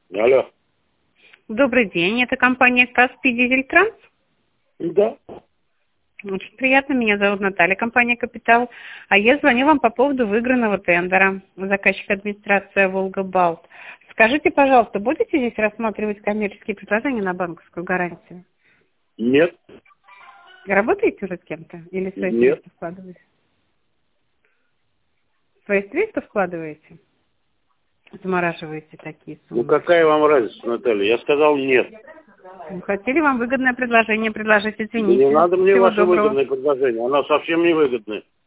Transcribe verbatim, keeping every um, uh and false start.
Алло. Добрый день, это компания Каспий Дизель Транс. Да. Очень приятно, меня зовут Наталья, компания Капитал. А я звоню вам по поводу выигранного тендера. Заказчик администрация Волга-Балт. Скажите, пожалуйста, будете здесь рассматривать коммерческие предложения на банковскую гарантию? Нет. Работаете уже с кем-то? Или свои Нет. средства вкладываете? Свои средства вкладываете? Замораживаете такие суммы? Ну какая вам разница, Наталья? Я сказал нет. Ну, хотели вам выгодное предложение предложить, Да извините. не надо мне Всего ваше доброго. выгодное предложение. Оно совсем не выгодное.